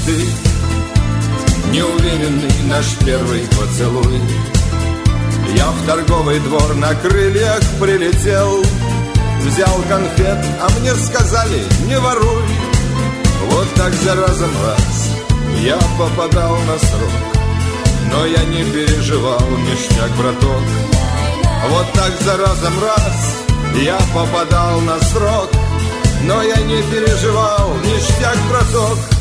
мечты, неуверенный наш первый поцелуй. Я в торговый двор на крыльях прилетел, взял конфет, а мне сказали: не воруй. Вот так за разом раз я попадал на срок, но я не переживал, ништяк, браток. Вот так за разом раз я попадал на срок, но я не переживал, ништяк, браток.